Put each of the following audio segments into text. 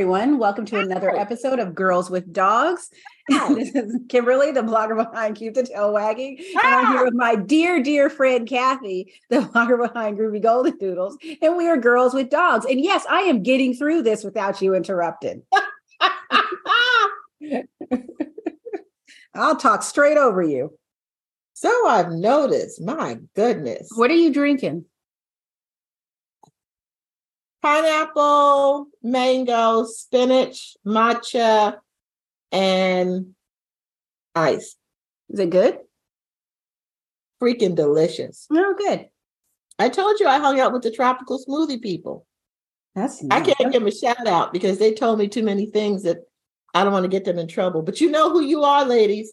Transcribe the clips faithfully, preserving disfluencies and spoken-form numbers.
everyone. Welcome to another episode of Girls with Dogs. This is Kimberly, the blogger behind Keep the Tail Wagging. And I'm here with my dear, dear friend, Kathy, the blogger behind Groovy Golden Doodles. And we are Girls with Dogs. And yes, I am getting through this without you interrupted. I'll talk straight over you. So I've noticed, my goodness. What are you drinking? Pineapple, mango, spinach, matcha, and ice. Is it good? Freaking delicious. Oh, good. I told you I hung out with the tropical smoothie people. That's I nice. can't give them a shout out because they told me too many things that I don't want to get them in trouble. But you know who you are, ladies.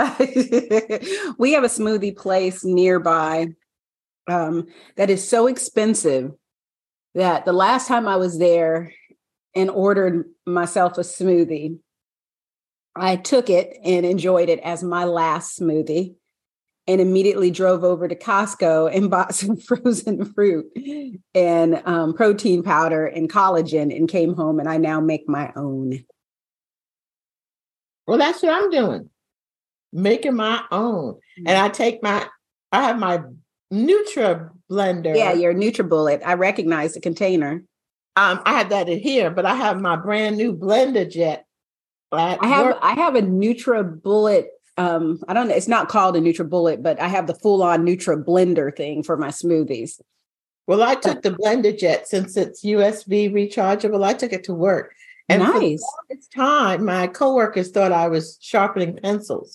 We have a smoothie place nearby um, that is so expensive that the last time I was there and ordered myself a smoothie, I took it and enjoyed it as my last smoothie and immediately drove over to Costco and bought some frozen fruit and um, protein powder and collagen and came home, and I now make my own. Well, that's what I'm doing. Making my own. And I take my, I have my Nutra blender. Yeah, your NutriBullet. I recognize the container. Um, I have that in here, but I have my brand new blender jet. I have work. I have a NutriBullet. Um, I don't know. It's not called a NutriBullet, but I have the full-on Nutra blender thing for my smoothies. Well, I took the blender jet since it's U S B rechargeable. I took it to work. And nice. For the longest time, my coworkers thought I was sharpening pencils.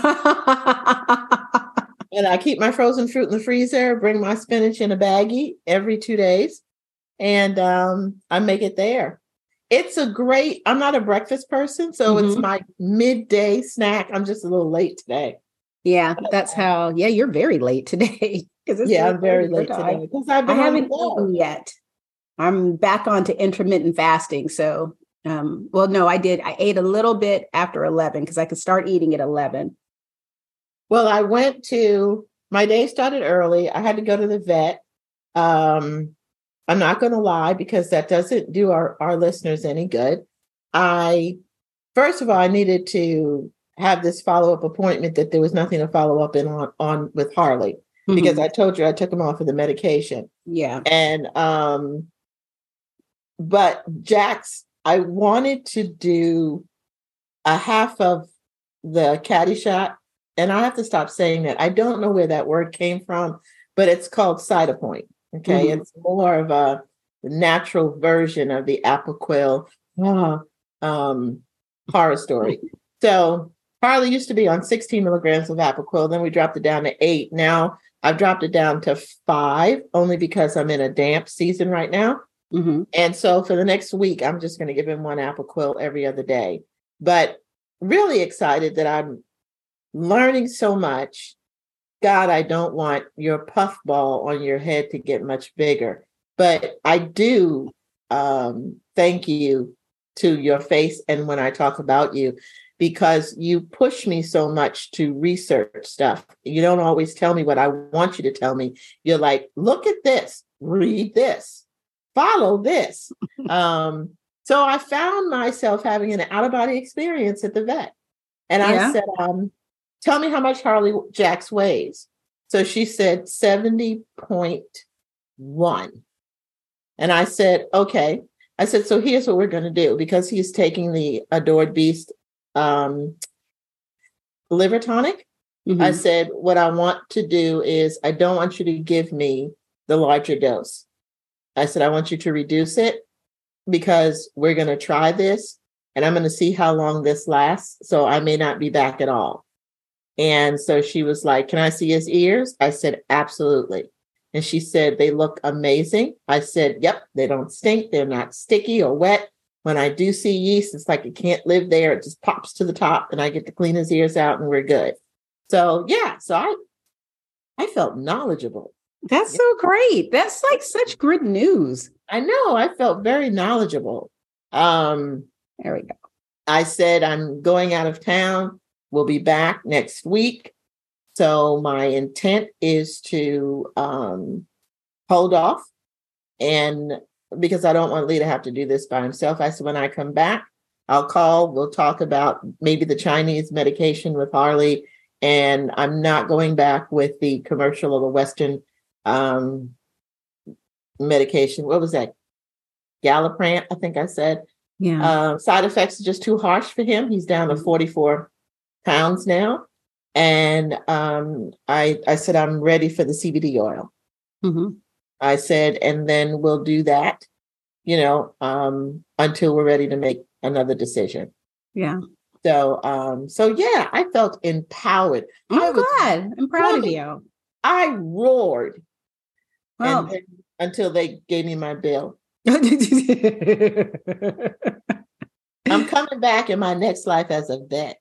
And I keep my frozen fruit in the freezer, bring my spinach in a baggie every two days, and um, I make it there. It's a great, I'm not a breakfast person, so mm-hmm. It's my midday snack. I'm just a little late today. Yeah, that's how, yeah, you're very late today. Yeah, I'm very late today. Because I've been I haven't eaten yet. I'm back onto intermittent fasting. So, um, well, no, I did. I ate a little bit after eleven because I could start eating at eleven. Well, I went to, my day started early. I had to go to the vet. Um, I'm not going to lie because that doesn't do our, our listeners any good. I, first of all, I needed to have this follow-up appointment that there was nothing to follow up in on, on with Harley mm-hmm. because I told you I took him off of the medication. Yeah. And, um, but Jax, I wanted to do a half of the caddy shot. And I have to stop saying that. I don't know where that word came from, but it's called Cytopoint. Okay. Mm-hmm. It's more of a natural version of the Apoquel uh, um, horror story. So Harley used to be on sixteen milligrams of Apoquel. Then we dropped it down to eight. Now I've dropped it down to five only because I'm in a damp season right now. Mm-hmm. And so for the next week, I'm just going to give him one Apoquel every other day. But really excited that I'm learning so much. God, I don't want your puffball on your head to get much bigger. But I do um, thank you to your face and when I talk about you, because you push me so much to research stuff. You don't always tell me what I want you to tell me. You're like, look at this, read this, follow this. um, so I found myself having an out-of-body experience at the vet. And yeah. I said, um, tell me how much Harley Jax weighs. So she said seventy point one. And I said, okay. I said, so here's what we're going to do, because he's taking the Adored Beast um, liver tonic. Mm-hmm. I said, what I want to do is I don't want you to give me the larger dose. I said, I want you to reduce it because we're going to try this and I'm going to see how long this lasts. So I may not be back at all. And so she was like, can I see his ears? I said, absolutely. And she said, they look amazing. I said, yep, they don't stink. They're not sticky or wet. When I do see yeast, it's like it can't live there. It just pops to the top and I get to clean his ears out and we're good. So yeah, so I I felt knowledgeable. That's so great. That's like such good news. I know. I felt very knowledgeable. Um, there we go. I said, I'm going out of town. We'll be back next week. So my intent is to um, hold off and because I don't want Lee to have to do this by himself. I said, when I come back, I'll call. We'll talk about maybe the Chinese medication with Harley. And I'm not going back with the commercial or the Western um, medication. What was that? Galliprant, I think I said. Yeah. Uh, side effects are just too harsh for him. He's down to forty-four pounds now. And um, I, I said, I'm ready for the C B D oil. Mm-hmm. I said, and then we'll do that, you know, um, until we're ready to make another decision. Yeah. So, um, so yeah, I felt empowered. I'm glad. I'm proud really, of you. I roared. Well, and then, until they gave me my bill. I'm coming back in my next life as a vet.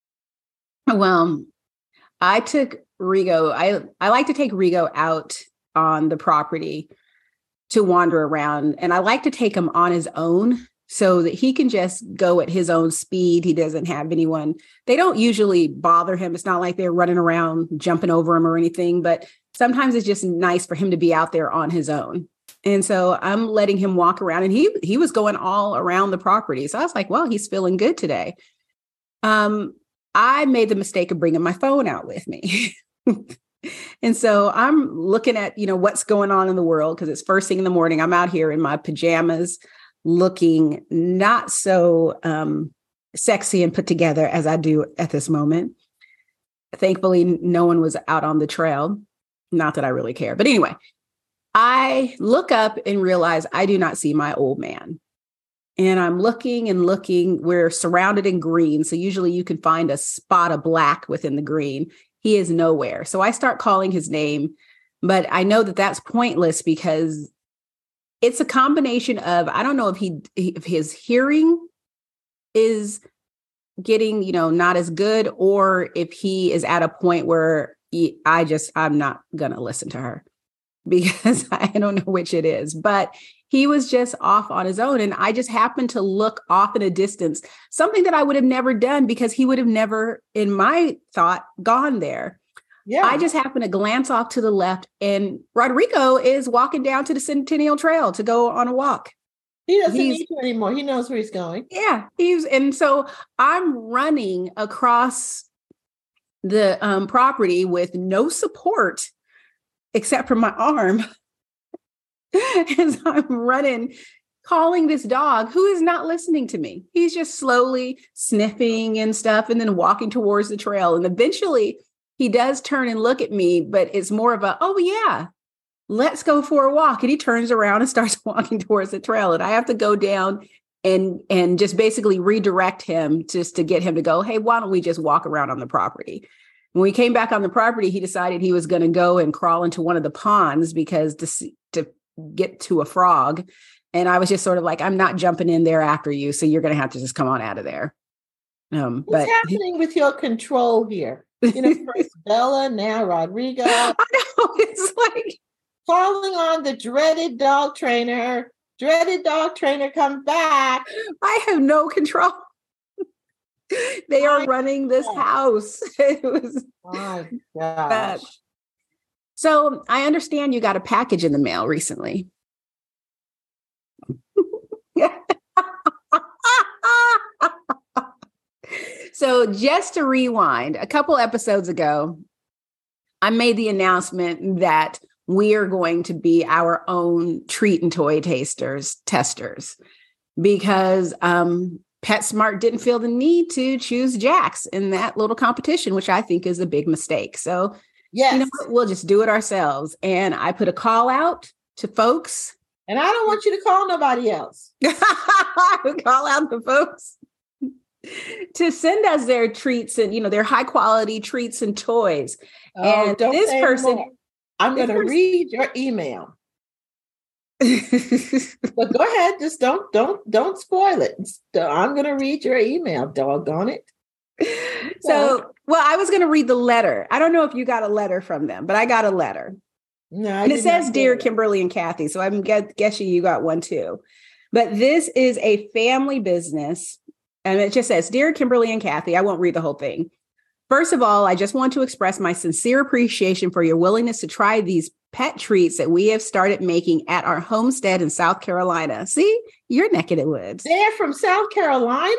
Well, I took Rigo. I, I like to take Rigo out on the property to wander around. And I like to take him on his own so that he can just go at his own speed. He doesn't have anyone. They don't usually bother him. It's not like they're running around, jumping over him or anything, but sometimes it's just nice for him to be out there on his own. And so I'm letting him walk around, and he, he was going all around the property. So I was like, well, he's feeling good today. Um, I made the mistake of bringing my phone out with me. And so I'm looking at, you know, what's going on in the world, because it's first thing in the morning. I'm out here in my pajamas, looking not so um, sexy and put together as I do at this moment. Thankfully, no one was out on the trail. Not that I really care. But anyway, I look up and realize I do not see my old man. And I'm looking and looking. We're surrounded in green. So usually you can find a spot of black within the green. He is nowhere. So I start calling his name, but I know that that's pointless because it's a combination of, I don't know if he, if his hearing is getting, you know, not as good, or if he is at a point where he, I just, I'm not going to listen to her because I don't know which it is, but he was just off on his own. And I just happened to look off in a distance, something that I would have never done because he would have never, in my thought, gone there. Yeah. I just happened to glance off to the left, and Rodrigo is walking down to the Centennial Trail to go on a walk. He doesn't he's, need you anymore. He knows where he's going. Yeah. He's, and so I'm running across the um, property with no support except for my arm. As I'm running, calling this dog who is not listening to me. He's just slowly sniffing and stuff and then walking towards the trail. And eventually he does turn and look at me, but it's more of a, oh yeah, let's go for a walk. And he turns around and starts walking towards the trail. And I have to go down and, and just basically redirect him just to get him to go, hey, why don't we just walk around on the property? When we came back on the property, he decided he was going to go and crawl into one of the ponds because to, to get to a frog. And I was just sort of like, I'm not jumping in there after you. So you're going to have to just come on out of there. Um, What's but happening with your control here? You know, first Bella, now Rodrigo. I know. It's like calling on the dreaded dog trainer. Dreaded dog trainer, come back. I have no control. They are running this house. It was my gosh. Uh, so I understand you got a package in the mail recently. So just to rewind, a couple episodes ago, I made the announcement that we are going to be our own treat and toy tasters, testers, because um, PetSmart didn't feel the need to choose Jax in that little competition, which I think is a big mistake. So yes. You know what? We'll just do it ourselves. And I put a call out to folks. And I don't want you to call nobody else. Call out the folks to send us their treats and, you know, their high quality treats and toys. Oh, and this person, more. I'm going to read your email. But go ahead. Just don't, don't, don't spoil it. I'm going to read your email. Doggone it. So, well, I was going to read the letter. I don't know if you got a letter from them, but I got a letter. No, and it says, Dear Kimberly and Kathy. So I'm guess- guessing you got one too. But this is a family business. And it just says, Dear Kimberly and Kathy, I won't read the whole thing. First of all, I just want to express my sincere appreciation for your willingness to try these pet treats that we have started making at our homestead in South Carolina. See, your neck of the woods. They're from South Carolina?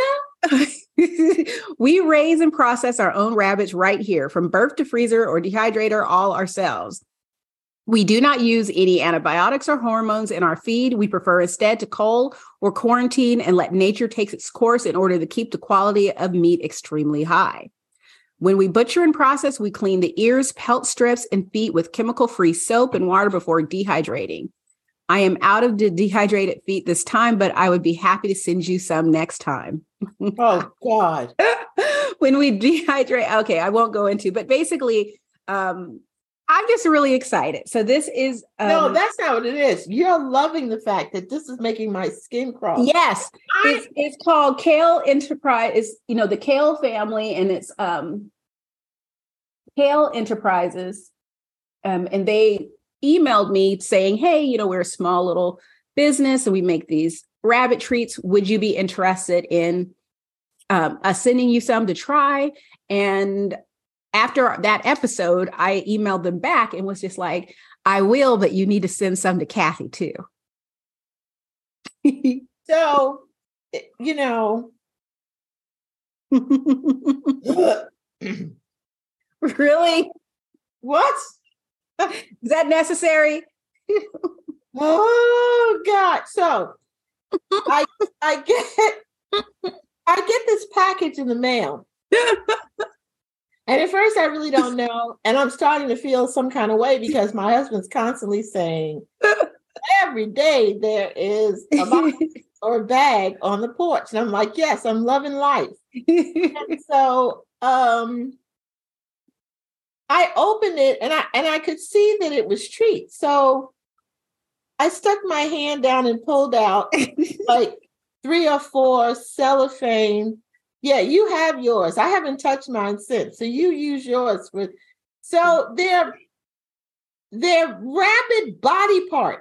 We raise and process our own rabbits right here, from birth to freezer or dehydrator, all ourselves. We do not use any antibiotics or hormones in our feed. We prefer instead to cull or quarantine and let nature take its course in order to keep the quality of meat extremely high. When we butcher and process, we clean the ears, pelt strips, and feet with chemical-free soap and water before dehydrating. I am out of the dehydrated feet this time, but I would be happy to send you some next time. Oh, God. When we dehydrate, okay, I won't go into, but basically, um, I'm just really excited. So this is... Um, no, that's not what it is. You're loving the fact that this is making my skin crawl. Yes. I, it's, it's called Kale Enterprise. It's, you know, the Kale family, and it's um, Kale Enterprises. Um, and they emailed me saying, hey, you know, we're a small little business and we make these rabbit treats. Would you be interested in um, us sending you some to try? And after that episode, I emailed them back and was just like, I will, but you need to send some to Kathy too. So, you know. Really? What? Is that necessary? Oh, God. So I I get I get this package in the mail. And at first, I really don't know. And I'm starting to feel some kind of way because my husband's constantly saying, every day there is a box or a bag on the porch. And I'm like, yes, I'm loving life. And so um, I opened it and I and I could see that it was treats. So I stuck my hand down and pulled out like three or four cellophane. Yeah, you have yours. I haven't touched mine since. So you use yours with. So they're they're rabbit body parts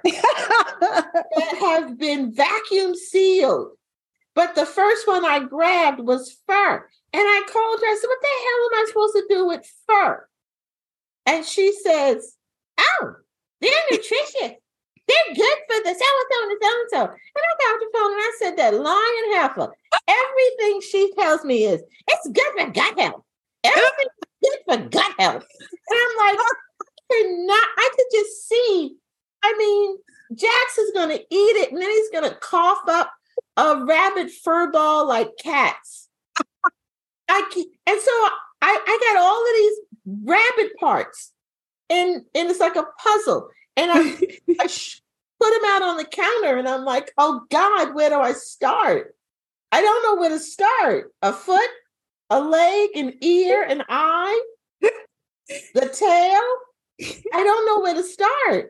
that have been vacuum sealed. But the first one I grabbed was fur. And I called her. I said, what the hell am I supposed to do with fur? And she says, oh, they're nutritious. They're good for the so-and-so and so-and-so. And I got off the phone and I said, that lying heifer. Everything she tells me is, it's good for gut health. Everything's good for gut health. And I'm like, you're not, I could just see, I mean, Jax is going to eat it and then he's going to cough up a rabbit fur ball like cats. I And so I, I got all of these rabbit parts and, and it's like a puzzle. And I, I sh- put them out on the counter and I'm like, oh God, where do I start? I don't know where to start. A foot, a leg, an ear, an eye, the tail. I don't know where to start.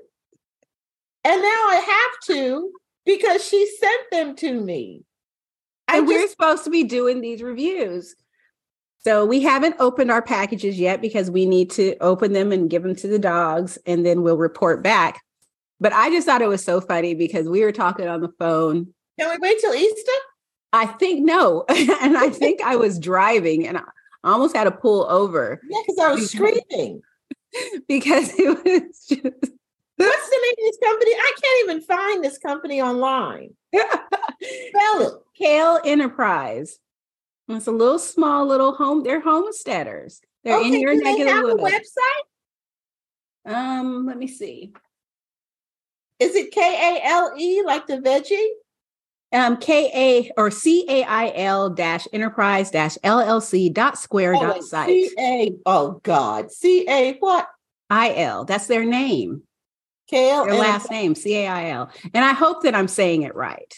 And now I have to because she sent them to me. I And just, we're supposed to be doing these reviews. So we haven't opened our packages yet because we need to open them and give them to the dogs and then we'll report back. But I just thought it was so funny because we were talking on the phone. Can we wait till Easter? I think no. And I think I was driving and I almost had to pull over. Yeah, because I was screaming. Because it was just... What's the name of this company? I can't even find this company online. Spell it. Kale Enterprise. It's a little small little home. They're homesteaders. They're Okay, in your do neck they of the have a woods. website? Um, let me see. Is it K A L E like the veggie? Um, K A or C A I L dash enterprise dash L L C dot square Oh, dot wait, site. C A. Oh God, C A what? I L. That's their name. Kale. Their last name, C A I L. And I hope that I'm saying it right.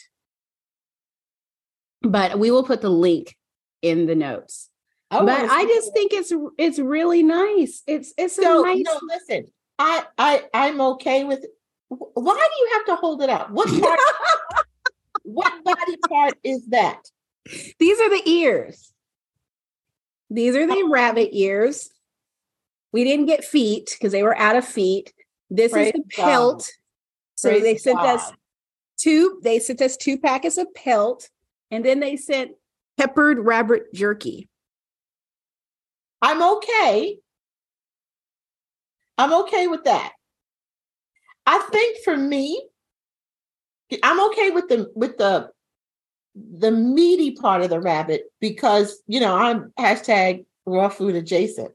But we will put the link in the notes. I but wanna I see just that. think it's it's really nice. It's it's a So nice. no, listen. I I I'm okay with. Why do you have to hold it up? What part? What body part is that? These are the ears. These are the rabbit ears. We didn't get feet because they were out of feet. This Praise is the God. pelt. So Praise they sent God. us two, they sent us two packets of pelt, and then they sent peppered rabbit jerky. I'm okay. I'm okay with that. I think for me, I'm okay with the with the the meaty part of the rabbit because, you know, I'm hashtag raw food adjacent.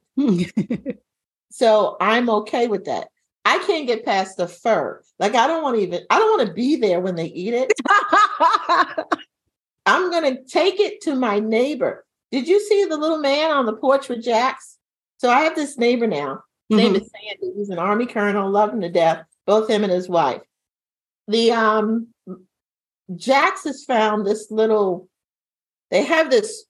So I'm okay with that. I can't get past the fur. Like, I don't want to even, I don't want to be there when they eat it. I'm going to take it to my neighbor. Did you see the little man on the porch with Jax? So I have this neighbor now. His mm-hmm. name is Sandy. He's an Army colonel, love him to death, both him and his wife. The um, Jax has found this little, they have this,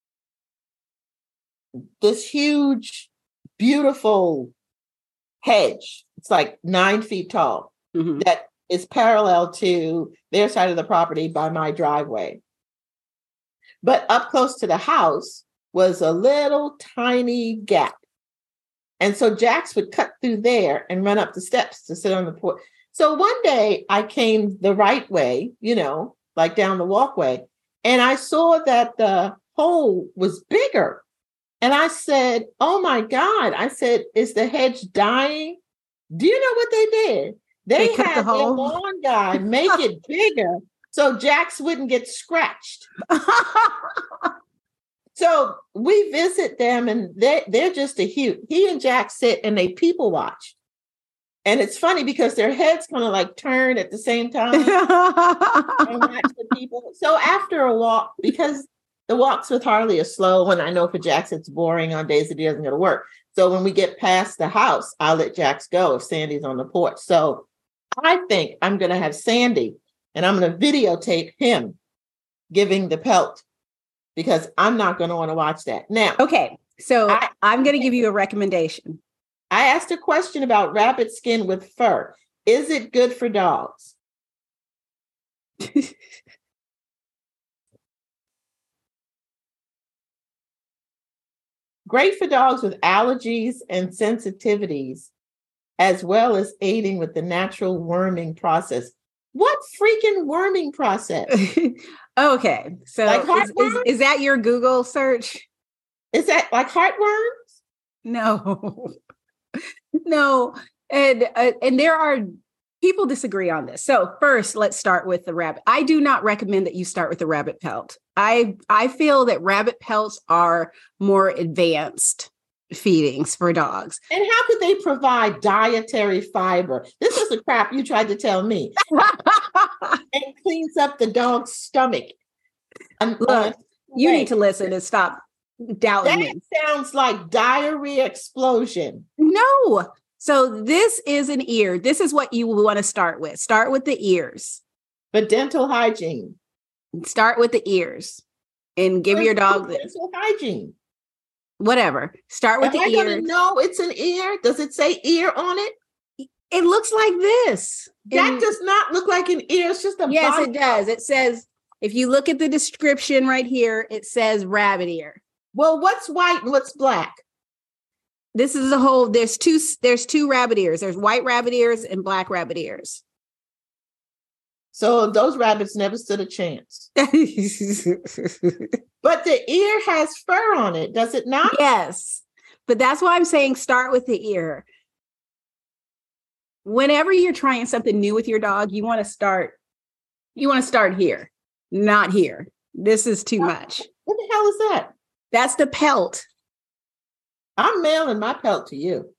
this huge, beautiful hedge. It's like nine feet tall mm-hmm. that is parallel to their side of the property by my driveway. But up close to the house was a little tiny gap. And so Jax would cut through there and run up the steps to sit on the porch. So one day I came the right way, you know, like down the walkway, and I saw that the hole was bigger. And I said, oh my God, I said, is the hedge dying? Do you know what they did? They, they had the their lawn guy make it bigger so Jax wouldn't get scratched. So we visit them and they, they're just a huge, he and Jax sit and they people watch. And it's funny because their heads kind of like turn at the same time and watch the people. So after a walk, because the walks with Harley are slow, and I know for Jax it's boring on days that he doesn't go to work. So when we get past the house, I'll let Jax go if Sandy's on the porch. So I think I'm going to have Sandy and I'm going to videotape him giving the pelt because I'm not going to want to watch that. Now, okay, so I, I'm going to give you a recommendation. I asked a question about rabbit skin with fur. Is it good for dogs? Great for dogs with allergies and sensitivities, as well as aiding with the natural worming process. What freaking worming process? Okay, so like is, is, is that your Google search? Is that like heartworms? No, no, and uh, and there are people disagree on this. So first, let's start with the rabbit. I do not recommend that you start with the rabbit pelt. I I feel that rabbit pelts are more advanced feedings for dogs. And how could they provide dietary fiber? This is the crap you tried to tell me. And cleans up the dog's stomach. Um, Look, uh, you need to listen and stop doubting that me. Sounds like diarrhea explosion. No. So this is an ear. This is what you want to start with. Start with the ears. But dental hygiene. Start with the ears and give your dog this. Dental hygiene. Whatever. Start with Am the I ear. gonna know it's an ear? Does it say ear on it? It looks like this. That and, does not look like an ear. It's just a yes, body. It does. It says, if you look at the description right here, it says rabbit ear. Well, what's white and what's black? This is a whole, there's two, there's two rabbit ears. There's white rabbit ears and black rabbit ears. So those rabbits never stood a chance. But the ear has fur on it, does it not? Yes. But that's why I'm saying start with the ear. Whenever you're trying something new with your dog, you want to start, you want to start here, not here. This is too much. What the hell is that? That's the pelt. I'm mailing my pelt to you.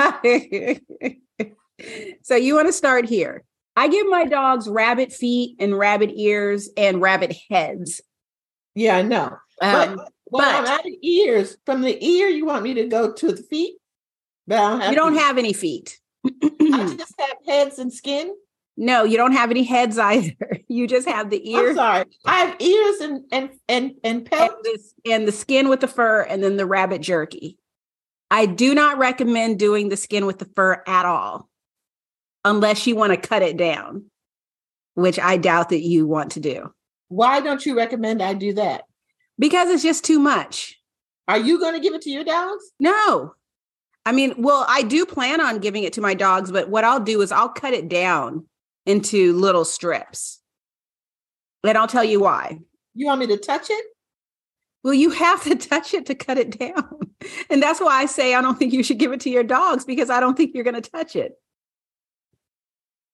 So you want to start here. I give my dogs rabbit feet and rabbit ears and rabbit heads. Yeah, I know. Um, but when but I'm out of ears, from the ear, you want me to go to the feet? But I don't have you don't feet. have any feet. I just have heads and skin. No, you don't have any heads either. You just have the ears. I'm sorry. I have ears and and and and pelt and, this, and the skin with the fur, and then the rabbit jerky. I do not recommend doing the skin with the fur at all, unless you want to cut it down, which I doubt that you want to do. Why don't you recommend I do that? Because it's just too much. Are you going to give it to your dogs? No. I mean, well, I do plan on giving it to my dogs, but what I'll do is I'll cut it down into little strips. And I'll tell you why. You want me to touch it? Well, you have to touch it to cut it down. And that's why I say I don't think you should give it to your dogs, because I don't think you're going to touch it.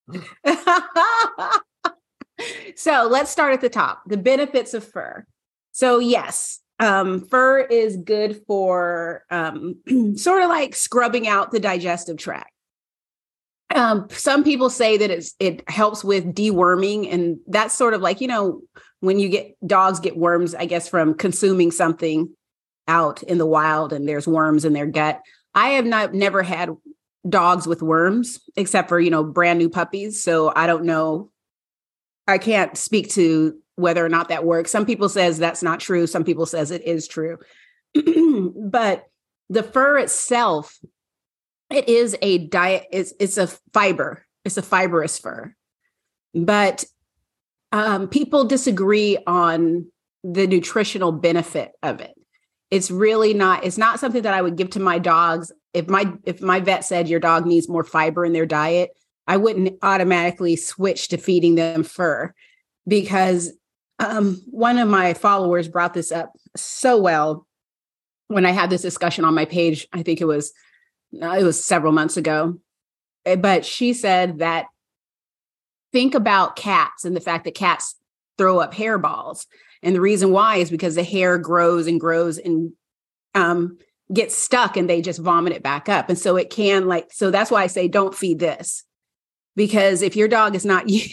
So let's start at the top. The benefits of fur. So yes, um, fur is good for um, sort of like scrubbing out the digestive tract. Um, some people say that it's, it helps with deworming, and that's sort of like, you know, when you get dogs get worms, I guess, from consuming something out in the wild and there's worms in their gut. I have not never had dogs with worms except for, you know, brand new puppies. So I don't know. I can't speak to whether or not that works. Some people says that's not true. Some people says it is true. But the fur itself, it is a diet. It's, it's a fiber. It's a fibrous fur. But um, people disagree on the nutritional benefit of it. It's really not, it's not something that I would give to my dogs. If my, if my vet said your dog needs more fiber in their diet, I wouldn't automatically switch to feeding them fur, because um, one of my followers brought this up so well when I had this discussion on my page. I think it was, it was several months ago, but she said that think about cats and the fact that cats throw up hairballs. And the reason why is because the hair grows and grows and um, gets stuck and they just vomit it back up. And so it can like, so that's why I say, don't feed this. Because if your dog is not used,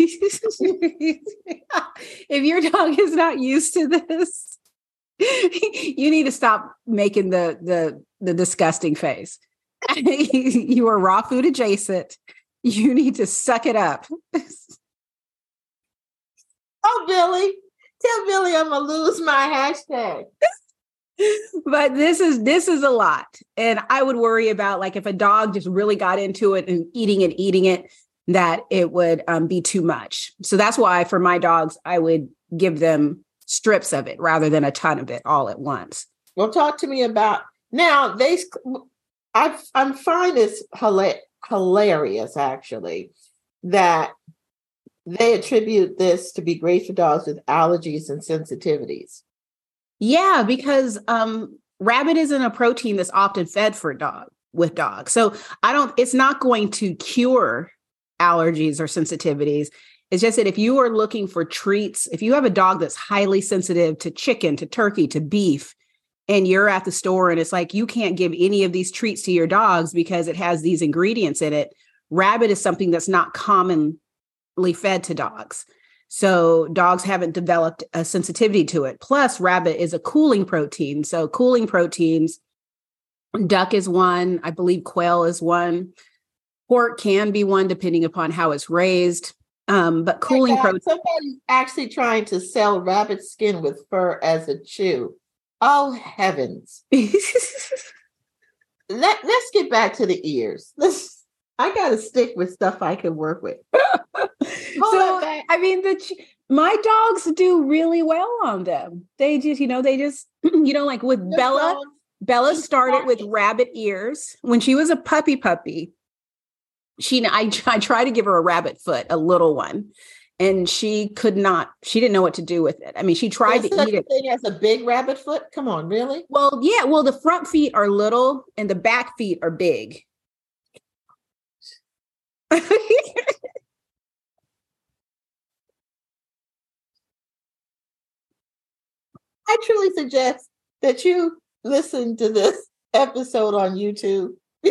if your dog is not used to this, you need to stop making the, the, the disgusting face. You are raw food adjacent. You need to suck it up. Oh, Billy, tell Billy I'm going to lose my hashtag. But this is, this is a lot. And I would worry about like, if a dog just really got into it and eating and eating it, that it would um, be too much. So that's why for my dogs, I would give them strips of it rather than a ton of it all at once. Well, talk to me about now. They, I, I'm find this hila- hilarious actually that they attribute this to be great for dogs with allergies and sensitivities. Yeah, because um, rabbit isn't a protein that's often fed for dog with dogs. So I don't. It's not going to cure allergies or sensitivities. It's just that if you are looking for treats, if you have a dog that's highly sensitive to chicken, to turkey, to beef, and you're at the store and it's like, you can't give any of these treats to your dogs because it has these ingredients in it. Rabbit is something that's not commonly fed to dogs. So dogs haven't developed a sensitivity to it. Plus, rabbit is a cooling protein. So cooling proteins, duck is one, I believe quail is one. Pork can be one depending upon how it's raised. Um, but cooling protein. Somebody's actually trying to sell rabbit skin with fur as a chew. Oh, heavens. Let, let's get back to the ears. Let's, I got to stick with stuff I can work with. So, I mean, the my dogs do really well on them. They just, you know, they just, you know, like with Your Bella, dogs. Bella started with rabbit ears. When she was a puppy puppy, she, I, I tried to give her a rabbit foot, a little one, and she could not, she didn't know what to do with it. I mean, she tried There's to such eat it. Thing as a big rabbit foot? Come on, really? Well, yeah. Well, the front feet are little and the back feet are big. I truly suggest that you listen to this episode on YouTube.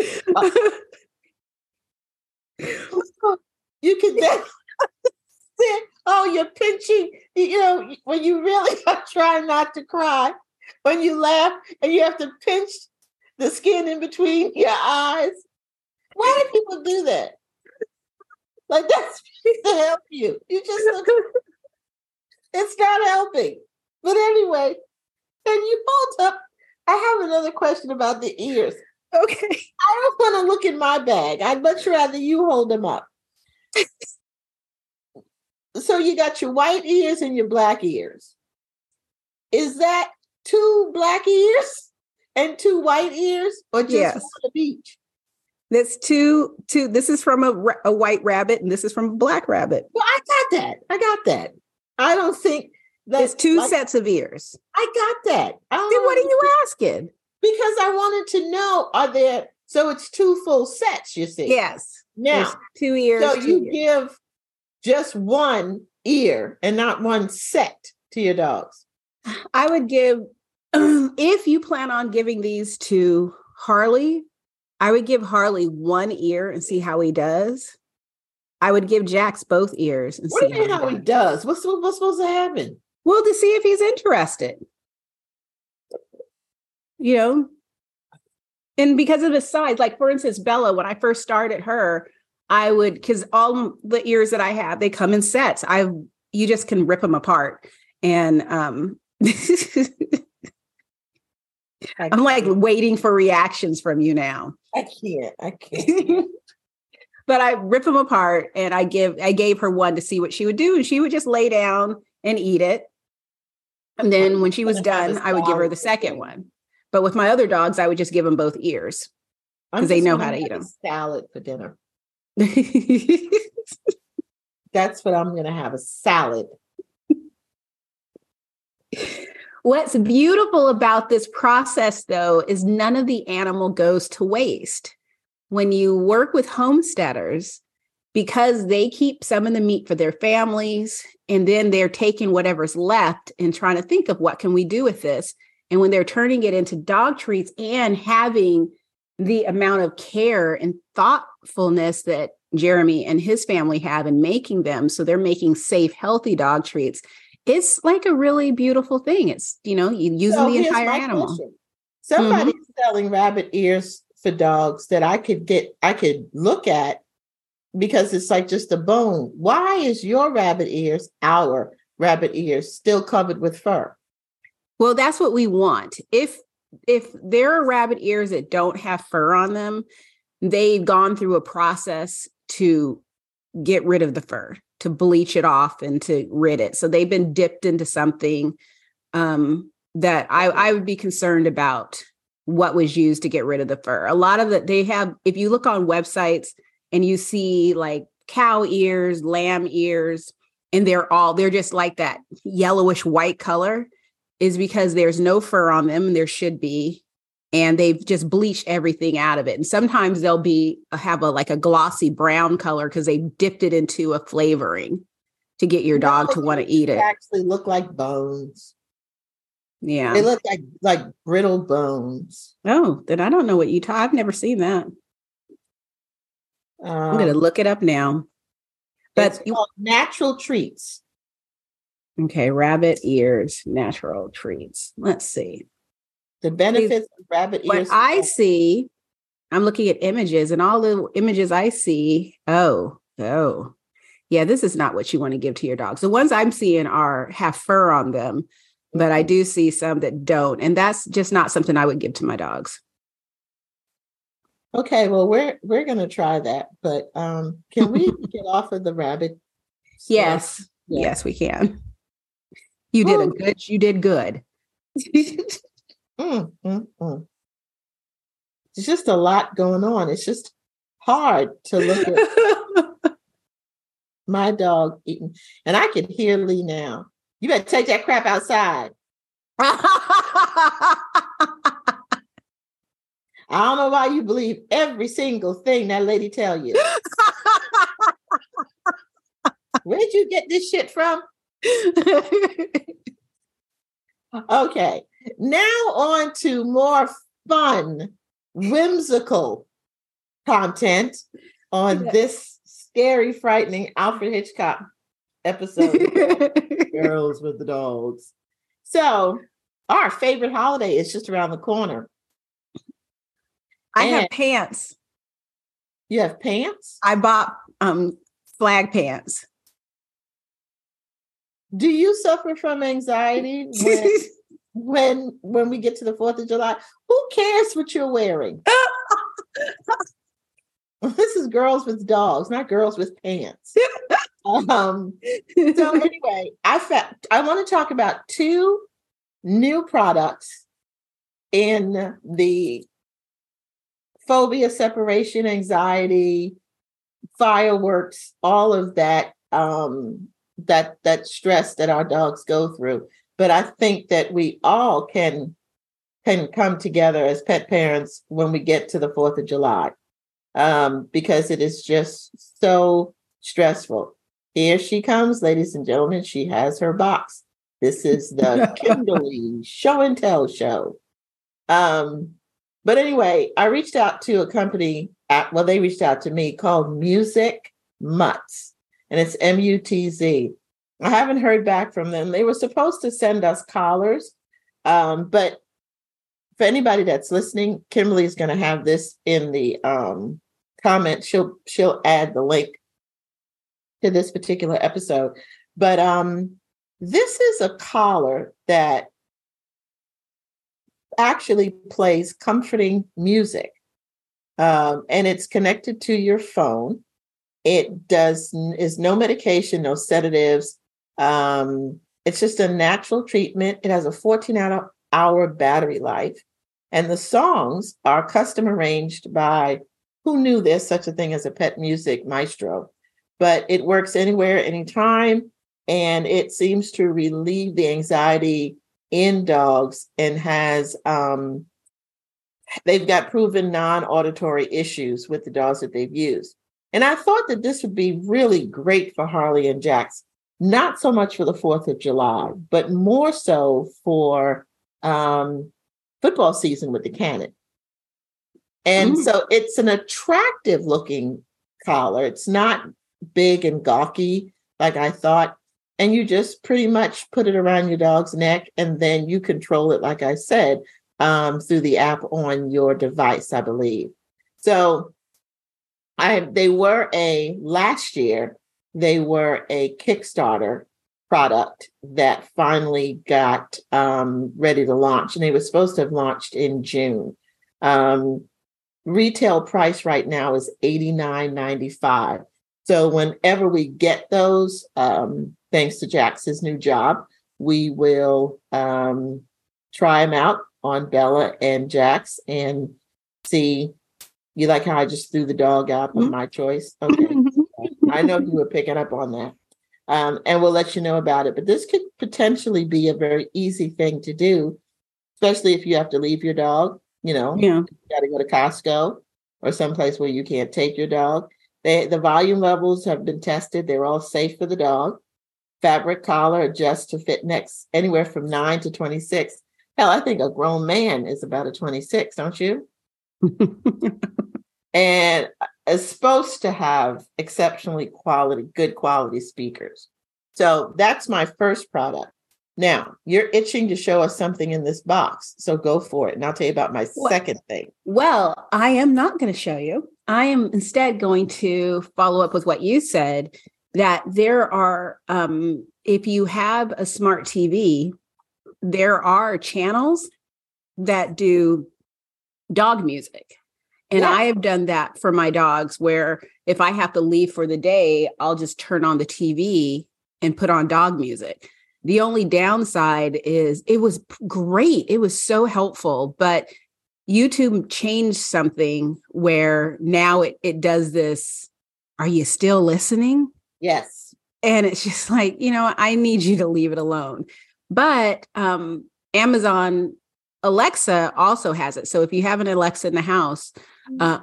You can then say, oh, you're pinching, you know, when you really are trying not to cry, when you laugh and you have to pinch the skin in between your eyes. Why do people do that? Like, that's to help you. You just, it's not helping. But anyway, and you hold up. I have another question about the ears. Okay. I don't want to look in my bag. I'd much rather you hold them up. So you got your white ears and your black ears. Is that two black ears and two white ears, or just yes. one of each? That's two, two. This is from a, a white rabbit, and this is from a black rabbit. Well, I got that. I got that. I don't think that's two like, sets of ears. I got that. I then what are you asking? Because I wanted to know, are there, so it's two full sets, you see? Yes. Now, There's two ears. so two you ears. give just one ear and not one set to your dogs. I would give, if you plan on giving these to Harley, I would give Harley one ear and see how he does. I would give Jax both ears and what see do you mean how, how he, he does. does? What's, what's supposed to happen? Well, to see if he's interested. You know, and because of his size, like for instance, Bella, when I first started her, I would, because all the ears that I have, they come in sets. I you just can rip them apart. And um I'm like waiting for reactions from you now. I can't. I can't. But I rip them apart and I give I gave her one to see what she would do. And she would just lay down and eat it. And then when she was done, I would give her the second one. But with my other dogs, I would just give them both ears because they know how to eat them. Salad for dinner. That's what I'm going to have, a salad. What's beautiful about this process, though, is none of the animal goes to waste. When you work with homesteaders, because they keep some of the meat for their families, and then they're taking whatever's left and trying to think of what can we do with this. And when they're turning it into dog treats and having the amount of care and thoughtfulness that Jeremy and his family have in making them, so they're making safe, healthy dog treats, it's like a really beautiful thing. It's, you know, you using so the entire animal. Question. Somebody's mm-hmm. selling rabbit ears for dogs that I could get, I could look at because it's like just a bone. Why is your rabbit ears, our rabbit ears, still covered with fur? Well, that's what we want. If if there are rabbit ears that don't have fur on them, they've gone through a process to get rid of the fur, to bleach it off and to rid it. So they've been dipped into something um, that I, I would be concerned about what was used to get rid of the fur. A lot of that they have, if you look on websites and you see like cow ears, lamb ears, and they're all, they're just like that yellowish white color, is because there's no fur on them, and there should be, and they've just bleached everything out of it. And sometimes they'll be have a like a glossy brown color because they dipped it into a flavoring to get your dog no, to want to eat it. Actually, look like bones. Yeah, they look like like brittle bones. Oh, then I don't know what you talk. I've never seen that. Um, I'm gonna look it up now. But it's called Natural Treats. Okay, rabbit ears, natural treats. Let's see. The benefits of rabbit ears. What I see, I'm looking at images, and all the images I see, oh, oh. Yeah, this is not what you want to give to your dogs. The ones I'm seeing are have fur on them, but I do see some that don't. And that's just not something I would give to my dogs. Okay, well, we're we're gonna try that. But um, can we get off of the rabbit? Yes, yeah. Yes, we can. You did a good, you did good. mm, mm, mm. There's just a lot going on. It's just hard to look at my dog eating. And I can hear Lee now. You better take that crap outside. I don't know why you believe every single thing that lady tell you. Where'd you get this shit from? Okay, now on to more fun, whimsical content on yeah. this scary, frightening Alfred Hitchcock episode. Girls with the Dogs. So, our favorite holiday is just around the corner. I and have pants. You have pants? I bought um, flag pants. Do you suffer from anxiety when, when when we get to the fourth of July? Who cares what you're wearing? This is girls with dogs, not girls with pants. um, so anyway, I fa- I want to talk about two new products in the phobia, separation, anxiety, fireworks, all of that. Um, that that stress that our dogs go through. But I think that we all can can come together as pet parents when we get to the fourth of July. um, because it is just so stressful. Here she comes, ladies and gentlemen. She has her box. This is the Kimberly Show and Tell show. Um, but anyway, I reached out to a company, at, well, they reached out to me called Music Mutz, and it's M U T Z. I haven't heard back from them. They were supposed to send us collars, um, but for anybody that's listening, Kimberly is going to have this in the um, comments. She'll she'll add the link to this particular episode. But um, this is a collar that actually plays comforting music, um, and it's connected to your phone. It does is no medication, no sedatives. Um, it's just a natural treatment. It has a fourteen hour battery life, and the songs are custom arranged by who knew there's such a thing as a pet music maestro, but it works anywhere, anytime, and it seems to relieve the anxiety in dogs and has um, they've got proven non-auditory issues with the dogs that they've used. And I thought that this would be really great for Harley and Jax, not so much for the fourth of July, but more so for um, football season with the Cannon. And mm. so it's an attractive looking collar. It's not big and gawky like I thought. And you just pretty much put it around your dog's neck, and then you control it, like I said, um, through the app on your device, I believe. So I they were a last year, they were a Kickstarter product that finally got um, ready to launch, and they were supposed to have launched in June. Um, retail price right now is eighty-nine ninety-five. So whenever we get those, um, thanks to Jax's new job, we will um, try them out on Bella and Jax and see. You like how I just threw the dog out of my choice? Okay. I know you were picking up on that. Um, and we'll let you know about it. But this could potentially be a very easy thing to do, especially if you have to leave your dog, you know, yeah. You got to go to Costco or someplace where you can't take your dog. They, the volume levels have been tested. They're all safe for the dog. Fabric collar adjusts to fit necks anywhere from nine to twenty-six. Hell, I think a grown man is about a twenty-six, don't you? And is supposed to have exceptionally quality, good quality speakers. So that's my first product. Now, you're itching to show us something in this box, so go for it. And I'll tell you about my well, second thing. Well, I am not going to show you. I am instead going to follow up with what you said, that there are, um, if you have a smart T V, there are channels that do dog music. And yeah. I have done that for my dogs, where if I have to leave for the day, I'll just turn on the T V and put on dog music. The only downside is it was great. It was so helpful, but YouTube changed something where now it, it does this. Are you still listening? Yes. And it's just like, you know, I need you to leave it alone. But um, Amazon Alexa also has it. So if you have an Alexa in the house, uh,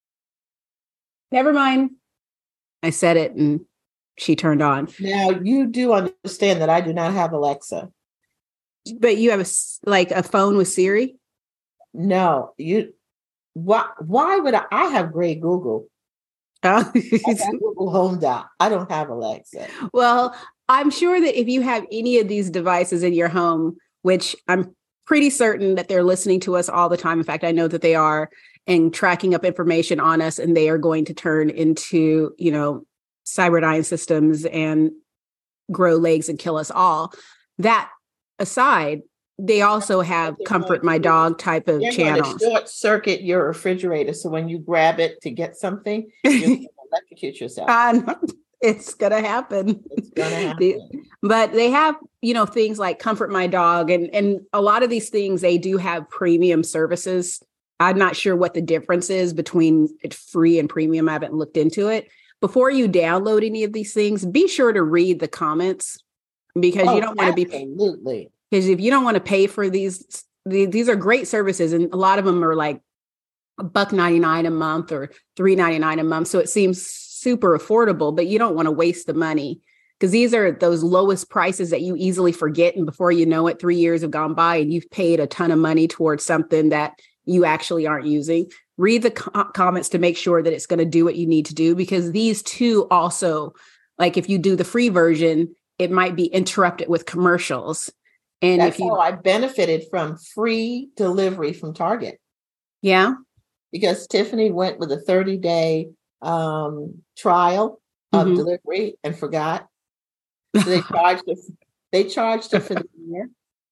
never mind. I said it and she turned on. Now you do understand that I do not have Alexa. But you have a, like a phone with Siri? No, you. Why? Why would I? I have Grey Google. Oh. I got Google Home Dot. I don't have Alexa. Well, I'm sure that if you have any of these devices in your home, which I'm pretty certain that they're listening to us all the time. In fact, I know that they are, and tracking up information on us, and they are going to turn into, you know, Cyberdyne systems and grow legs and kill us all. That aside, they also have Comfort My Dog type of channels. Short circuit your refrigerator, so when you grab it to get something, you're going to electrocute yourself. Uh, it's going to happen. It's going to happen. But they have, you know, things like Comfort My Dog, and and a lot of these things, they do have premium services. I'm not sure what the difference is between free and premium. I haven't looked into it. Before you download any of these things, be sure to read the comments, because oh, you don't want to be absolutely. Because if you don't want to pay for these, the, these are great services, and a lot of them are like a buck ninety-nine a month or three ninety-nine a month. So it seems super affordable, but you don't want to waste the money because these are those lowest prices that you easily forget. And before you know it, three years have gone by and you've paid a ton of money towards something that you actually aren't using. Read the co- comments to make sure that it's going to do what you need to do, because these two also, like if you do the free version, it might be interrupted with commercials. And That's if you, how I benefited from free delivery from Target. yeah, because Tiffany went with a thirty day um, trial of mm-hmm. delivery and forgot. So they charged her, they charged her for the year.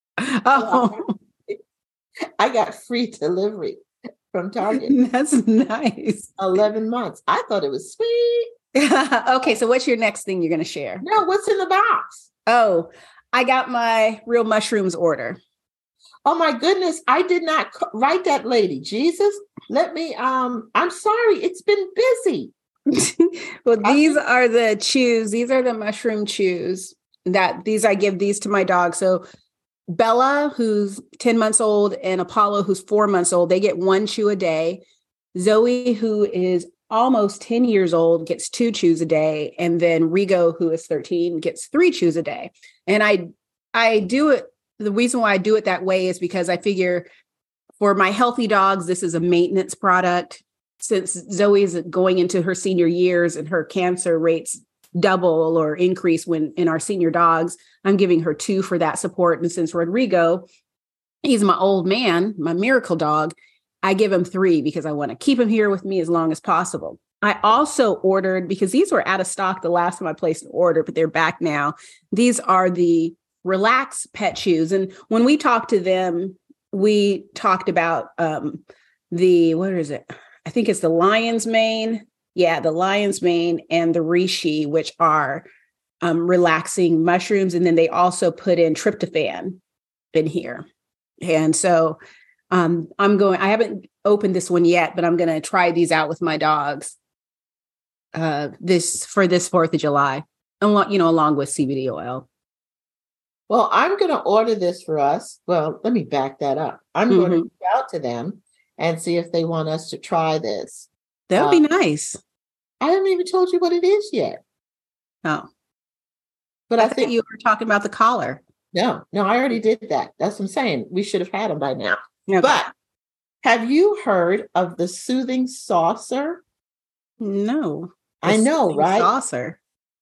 Oh, I got free delivery from Target. That's nice. eleven months. I thought it was sweet. Okay, so what's your next thing you're going to share? No, what's in the box? Oh, I got my real mushrooms order. Oh my goodness, I did not write that lady. Jesus, let me, um, I'm sorry, it's been busy. Well, these are the chews. These are the mushroom chews that these, I give these to my dog. So Bella, who's ten months old, and Apollo, who's four months old, they get one chew a day. Zoe, who is almost ten years old, gets two chews a day. And then Rigo, who is thirteen, gets three chews a day. And I, I do it. The reason why I do it that way is because I figure for my healthy dogs, this is a maintenance product. Since Zoe is going into her senior years and her cancer rates double or increase when in our senior dogs, I'm giving her two for that support. And since Rodrigo, he's my old man, my miracle dog, I give him three because I want to keep him here with me as long as possible. I also ordered, because these were out of stock the last time I placed an order, but they're back now. These are the Relax pet chews. And when we talked to them, we talked about um, the, what is it? I think it's the lion's mane. Yeah, the lion's mane and the reishi, which are um, relaxing mushrooms. And then they also put in tryptophan in here. And so um, I'm going, I haven't opened this one yet, but I'm going to try these out with my dogs uh, this for this fourth of July, along, you know, along with C B D oil. Well, I'm going to order this for us. Well, let me back that up. I'm mm-hmm. going to reach out to them and see if they want us to try this. That would uh, be nice. I haven't even told you what it is yet. Oh. But I, I think you were talking about the collar. No, no, I already did that. That's what I'm saying. We should have had them by now. Okay. But have you heard of the soothing saucer? No. I know, right? Saucer.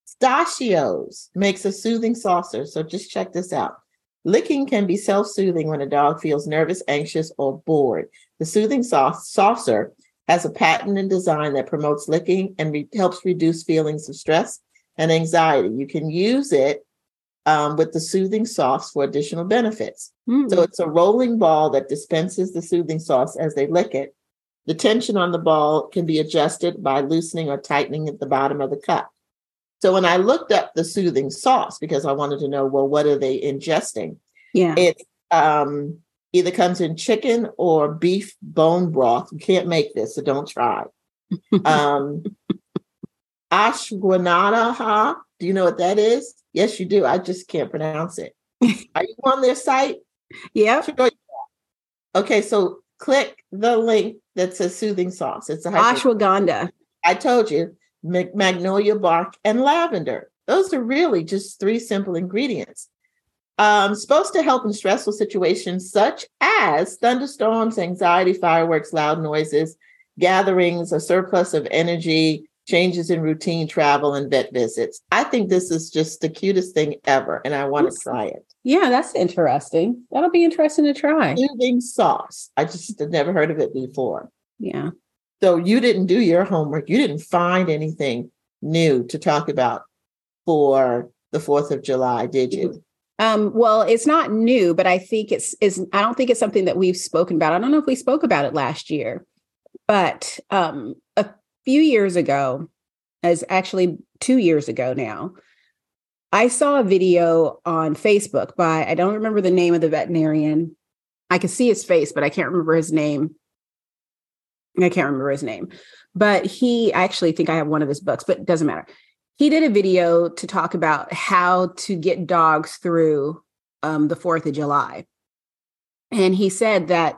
Stachios makes a soothing saucer. So just check this out. Licking can be self-soothing when a dog feels nervous, anxious, or bored. The soothing sau- saucer has a patented design that promotes licking and re- helps reduce feelings of stress and anxiety. You can use it um, with the soothing sauce for additional benefits. Mm. So it's a rolling ball that dispenses the soothing sauce as they lick it. The tension on the ball can be adjusted by loosening or tightening at the bottom of the cup. So when I looked up the soothing sauce, because I wanted to know, well, what are they ingesting? Yeah. It um, either comes in chicken or beef bone broth. You can't make this, so don't try. um, ashwagandha. Do you know what that is? Yes, you do. I just can't pronounce it. Are you on their site? Yeah. Okay, so click the link that says soothing sauce. It's a ashwagandha. I told you. Magnolia bark and lavender. Those are really just three simple ingredients. Um, supposed to help in stressful situations such as thunderstorms, anxiety, fireworks, loud noises, gatherings, a surplus of energy, changes in routine travel, and vet visits. I think this is just the cutest thing ever, and I want to try it. Yeah, that's interesting. That'll be interesting to try. Soothing sauce. I just had never heard of it before. Yeah. So you didn't do your homework. You didn't find anything new to talk about for the fourth of July, did you? Um, well, it's not new, but I think it's, is, I don't think it's something that we've spoken about. I don't know if we spoke about it last year, but um, a few years ago, as actually two years ago now, I saw a video on Facebook by, I don't remember the name of the veterinarian. I could see his face, but I can't remember his name. I can't remember his name, but he, I actually think I have one of his books, but it doesn't matter. He did a video to talk about how to get dogs through um, the fourth of July. And he said that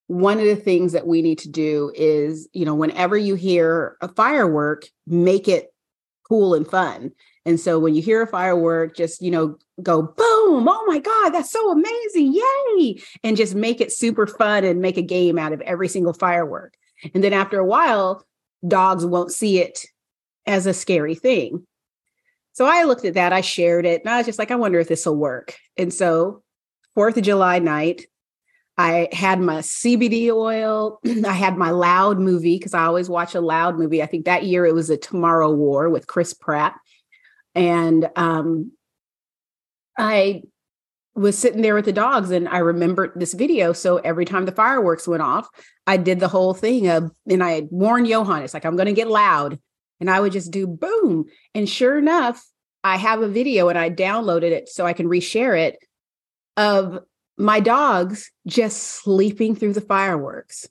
one of the things that we need to do is, you know, whenever you hear a firework, make it cool and fun. And so when you hear a firework, just, you know, go boom. Oh my God, that's so amazing. Yay. And just make it super fun and make a game out of every single firework. And then after a while, dogs won't see it as a scary thing. So I looked at that, I shared it, and I was just like, I wonder if this will work. And so fourth of July night, I had my C B D oil. I had my Loud movie because I always watch a Loud movie. I think that year it was a Tomorrow War with Chris Pratt. And um, I was sitting there with the dogs and I remembered this video. So every time the fireworks went off, I did the whole thing of, and I had warned Johan, it's like, I'm going to get loud. And I would just do boom. And sure enough, I have a video and I downloaded it so I can reshare it of my dogs just sleeping through the fireworks.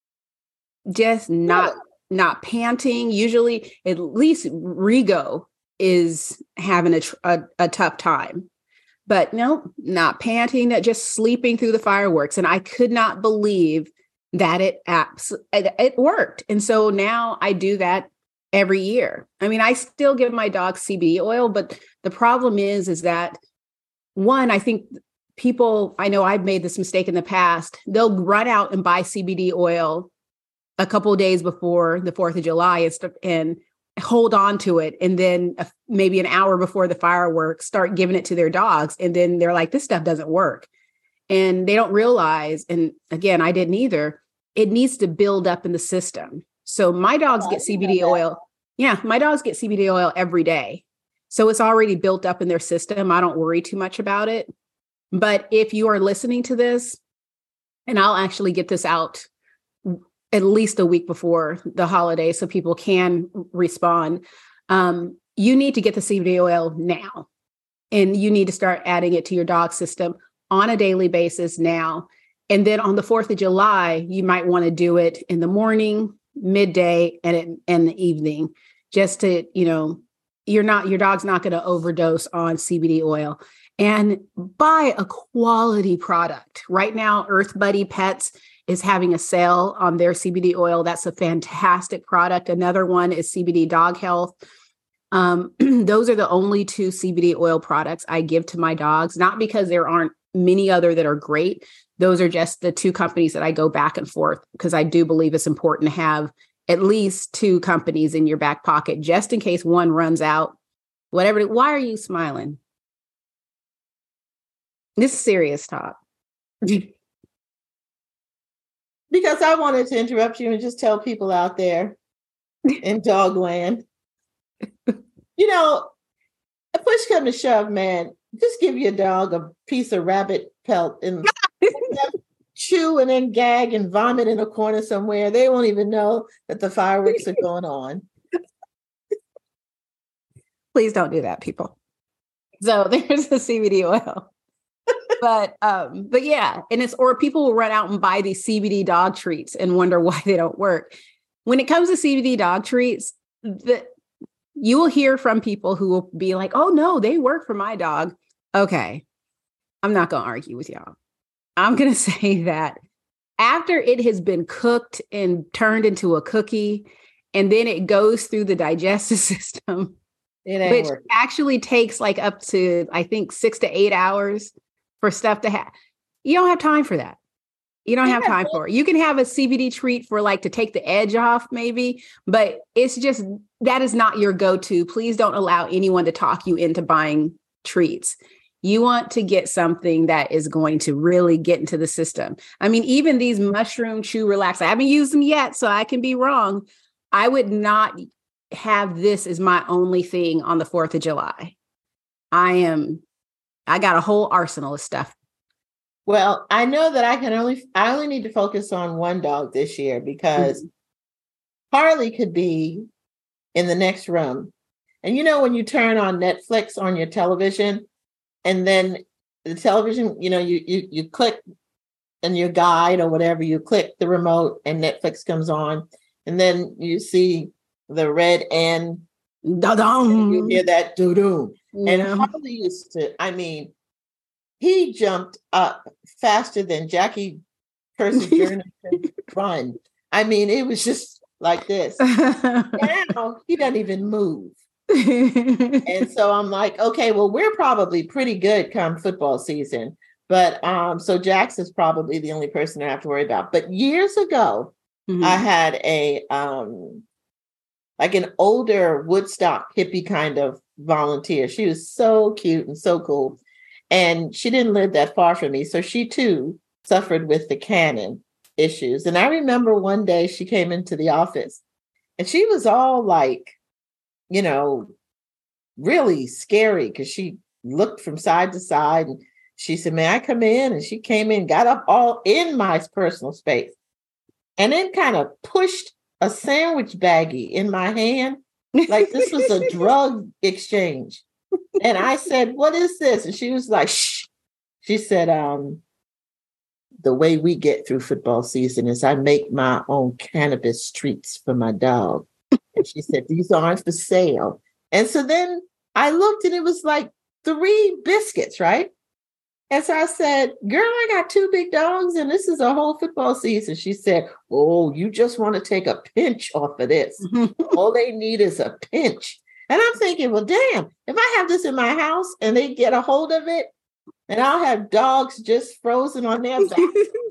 Just not, oh. not panting. Usually at least Rigo is having a, a, a tough time. But no, not panting, just sleeping through the fireworks. And I could not believe that it abs- it, it worked. And so now I do that every year. I mean, I still give my dog C B D oil, but the problem is, is that one, I think people, I know I've made this mistake in the past, they'll run out and buy C B D oil a couple of days before the fourth of July and, st- and hold on to it. And then uh, maybe an hour before the fireworks, start giving it to their dogs. And then they're like, this stuff doesn't work. And they don't realize, and again, I didn't either, it needs to build up in the system. So my dogs oh, get C B D oil. Yeah, my dogs get C B D oil every day. So it's already built up in their system. I don't worry too much about it. But if you are listening to this, and I'll actually get this out at least a week before the holiday so people can respond, um, you need to get the C B D oil now. And you need to start adding it to your dog system on a daily basis now. And then on the fourth of July, you might want to do it in the morning, midday, and in, in the evening, just to, you know, you're not, your dog's not going to overdose on C B D oil. And buy a quality product. Right now, Earth Buddy Pets is having a sale on their C B D oil. That's a fantastic product. Another one is C B D Dog Health. Um, those are the only two C B D oil products I give to my dogs, not because there aren't many other that are great. Those are just the two companies that I go back and forth because I do believe it's important to have at least two companies in your back pocket, just in case one runs out. Whatever. Why are you smiling? This is serious talk. Because I wanted to interrupt you and just tell people out there in Dogland, you know, a push come to shove, man, just give your dog a piece of rabbit pelt and chew and then gag and vomit in a corner somewhere. They won't even know that the fireworks are going on. Please don't do that, people. So there's the C B D oil. But um, but yeah, and it's, or people will run out and buy these C B D dog treats and wonder why they don't work. When it comes to C B D dog treats, the, you will hear from people who will be like, oh no, they work for my dog. Okay, I'm not going to argue with y'all. I'm going to say that after it has been cooked and turned into a cookie, and then it goes through the digestive system, which working. actually takes like up to, I think, six to eight hours for stuff to have. You don't have time for that. You don't yeah. have time for it. You can have a C B D treat for like to take the edge off maybe, but it's just, that is not your go-to. Please don't allow anyone to talk you into buying treats. You want to get something that is going to really get into the system. I mean, even these mushroom chew relax, I haven't used them yet, so I can be wrong. I would not have this as my only thing on the fourth of July. I am, I got a whole arsenal of stuff. Well, I know that I can only, I only need to focus on one dog this year because mm-hmm. Harley could be in the next room. And you know, when you turn on Netflix on your television and then the television, you know, you, you, you click in your guide or whatever, you click the remote and Netflix comes on and then you see the red and, and you hear that doo-doo. Yeah. And Harley used to, I mean, he jumped up faster than Jackie Percy Journington run. I mean, it was just like this. Now he doesn't even move. And so I'm like, okay, well, we're probably pretty good come football season. But um, so Jax is probably the only person I have to worry about. But years ago, mm-hmm. I had a um, like an older Woodstock hippie kind of volunteer. She was so cute and so cool. And she didn't live that far from me. So she too suffered with the Canon issues. And I remember one day she came into the office and she was all like, you know, really scary because she looked from side to side. And she said, may I come in? And she came in, got up all in my personal space, and then kind of pushed a sandwich baggie in my hand like this was a drug exchange. And I said, what is this? And she was like, shh. She said, um, the way we get through football season is I make my own cannabis treats for my dog. And she said, these aren't for sale. And so then I looked and it was like three biscuits, right? And so I said, girl, I got two big dogs and this is a whole football season. She said, oh, you just want to take a pinch off of this. All they need is a pinch. And I'm thinking, well, damn, if I have this in my house and they get a hold of it, and I'll have dogs just frozen on their back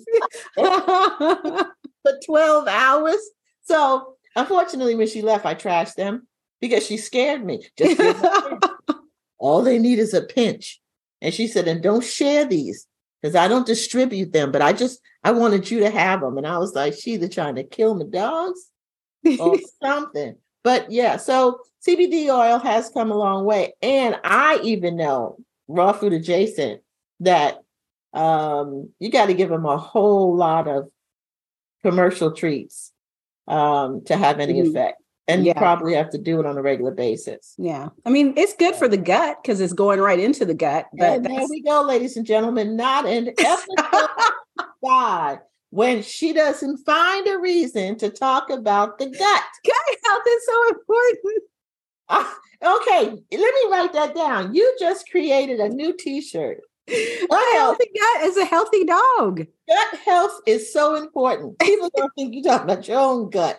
for twelve hours. So unfortunately, when she left, I trashed them because she scared me. Just all they need is a pinch. And she said, and don't share these because I don't distribute them, but I just, I wanted you to have them. And I was like, she either trying to kill my dogs or something. But yeah, so C B D oil has come a long way. And I even know, raw food adjacent, that um, you got to give them a whole lot of commercial treats um, to have any mm-hmm. effect. And yeah. you probably have to do it on a regular basis. Yeah. I mean, it's good for the gut because it's going right into the gut. But and there we go, ladies and gentlemen, not an episode five when she doesn't find a reason to talk about the gut. Gut health is so important. Uh, okay, let me write that down. You just created a new t-shirt. A healthy gut is a healthy dog. Gut health is so important. People don't think you're talking about your own gut.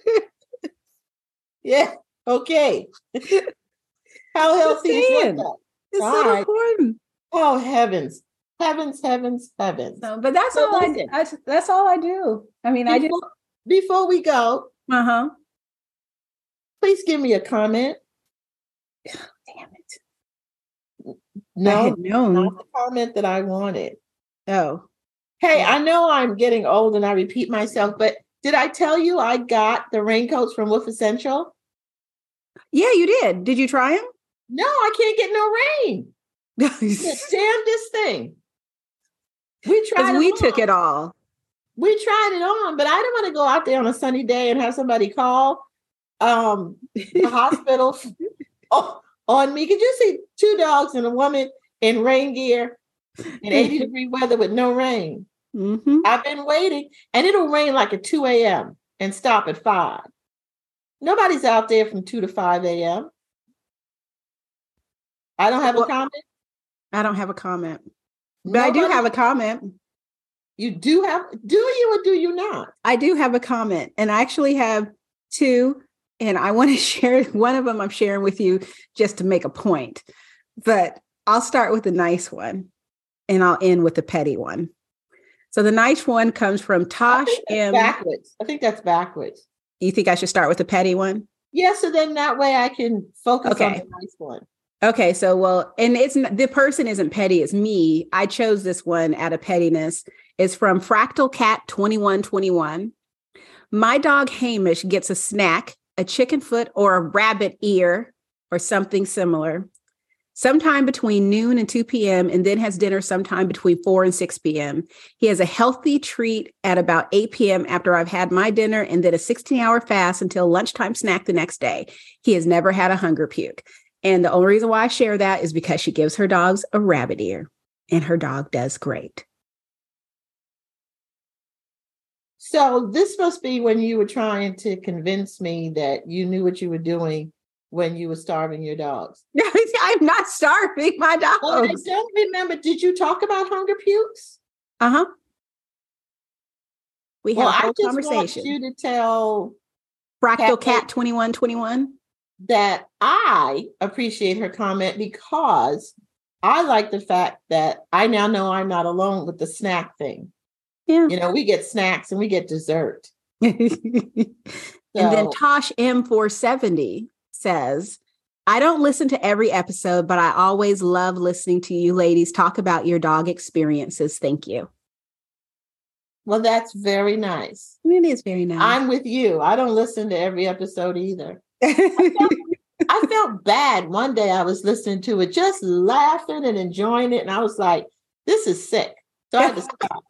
Yeah. Okay. How healthy is your gut? It's all so right. important. Oh heavens, heavens, heavens, heavens. No, but that's so all I, I. That's all I do. I mean, before, I just before we go. Uh huh. Please give me a comment. Damn it. No, not the comment that I wanted. Oh. Hey, yeah. I know I'm getting old and I repeat myself, but did I tell you I got the raincoats from Wolf Essential? Yeah, you did. Did you try them? No, I can't get no rain. The damnedest thing. We tried. We on. took it all. We tried it on, but I don't want to go out there on a sunny day and have somebody call um, the hospital on me. Could you see two dogs and a woman in rain gear in eighty degree weather with no rain? Mm-hmm. I've been waiting, and it'll rain like at two a.m. and stop at five. Nobody's out there from two to five a.m. I don't have well, a comment. I don't have a comment, but Nobody, I do have a comment. You do have, do you or do you not? I do have a comment, and I actually have two, and I want to share one of them. I'm sharing with you just to make a point, but I'll start with the nice one, and I'll end with the petty one. So the nice one comes from Tosh M. Backwards. I think that's backwards. You think I should start with the petty one? Yeah, so then that way I can focus okay. on the nice one. Okay, so well, and it's the person isn't petty, it's me. I chose this one out of pettiness. It's from Fractal Cat twenty-one twenty-one. My dog Hamish gets a snack, a chicken foot or a rabbit ear or something similar, sometime between noon and two p.m. and then has dinner sometime between four and six p.m. He has a healthy treat at about eight p.m. after I've had my dinner and then a sixteen-hour fast until lunchtime snack the next day. He has never had a hunger puke. And the only reason why I share that is because she gives her dogs a rabbit ear and her dog does great. So this must be when you were trying to convince me that you knew what you were doing when you were starving your dogs. I'm not starving my dogs. Well, I don't remember. Did you talk about hunger pukes? Uh-huh. We Well, had a whole I just conversation. want you to tell Fractal Cat Cat twenty-one twenty-one. that I appreciate her comment because I like the fact that I now know I'm not alone with the snack thing. Yeah. You know, we get snacks and we get dessert. And then So- Tosh M four seventy says, I don't listen to every episode, but I always love listening to you ladies talk about your dog experiences. Thank you. Well, that's very nice. It is very nice. I'm with you. I don't listen to every episode either. I felt, I felt bad one day. I was listening to it, just laughing and enjoying it. And I was like, this is sick. So I had to stop.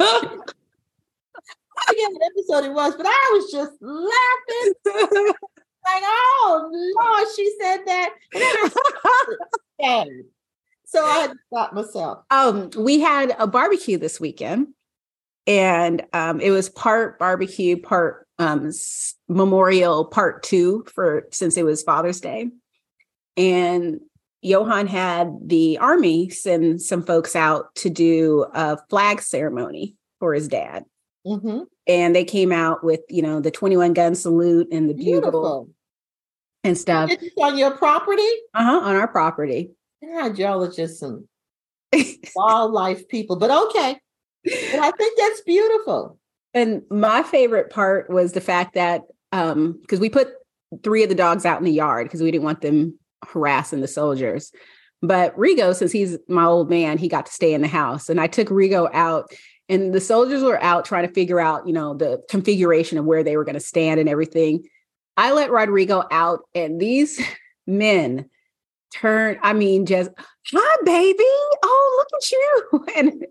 I forget what episode it was, but I was just laughing. Like, oh, Lord, she said that. And then I said, so I had to stop myself. Um, we had a barbecue this weekend, and um, it was part barbecue, part um, s- memorial, part two for since it was Father's Day. And Johan had the Army send some folks out to do a flag ceremony for his dad. Mm-hmm. And they came out with, you know, the twenty-one gun salute and the bugle Beautiful. and stuff. Did this on your property? Uh-huh, on our property. God, y'all are just some wildlife people, but okay. But I think that's beautiful. And my favorite part was the fact that, um, because we put three of the dogs out in the yard because we didn't want them harassing the soldiers. But Rigo, since he's my old man, he got to stay in the house. And I took Rigo out, and the soldiers were out trying to figure out, you know, the configuration of where they were going to stand and everything. I let Rodrigo out, and these men turned, I mean, just, hi, baby. Oh, look at you. And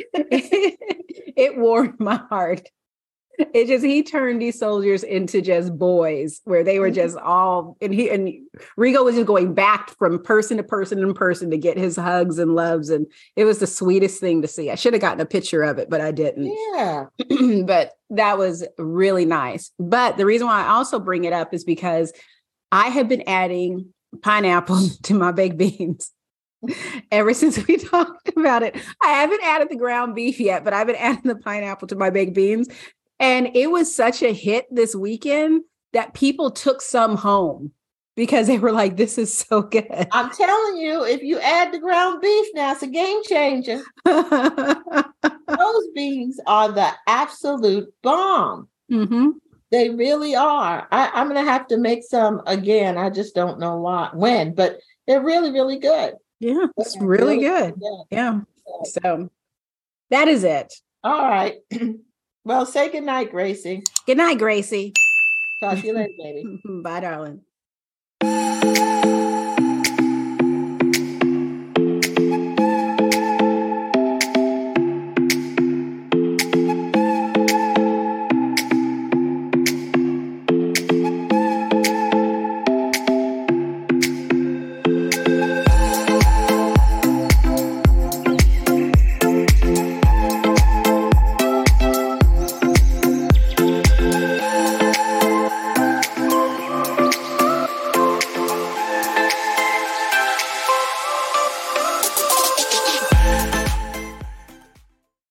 it, it warmed my heart. It just, he turned these soldiers into just boys where they were just all, and he, and Rigo was just going back from person to person and person to get his hugs and loves. And it was the sweetest thing to see. I should have gotten a picture of it, but I didn't. Yeah. But that was really nice. But the reason why I also bring it up is because I have been adding pineapple to my baked beans ever since we talked about it. I haven't added the ground beef yet, but I've been adding the pineapple to my baked beans. And it was such a hit this weekend that people took some home because they were like, this is so good. I'm telling you, if you add the ground beef now, it's a game changer. Those beans are the absolute bomb. Mm-hmm. They really are. I, I'm going to have to make some again. I just don't know why, when, but they're really, really good. Yeah, it's really, really good. good. Yeah. So that is it. All right. Well, say good night, Gracie. Good night, Gracie. Talk to you later, baby. Bye, darling.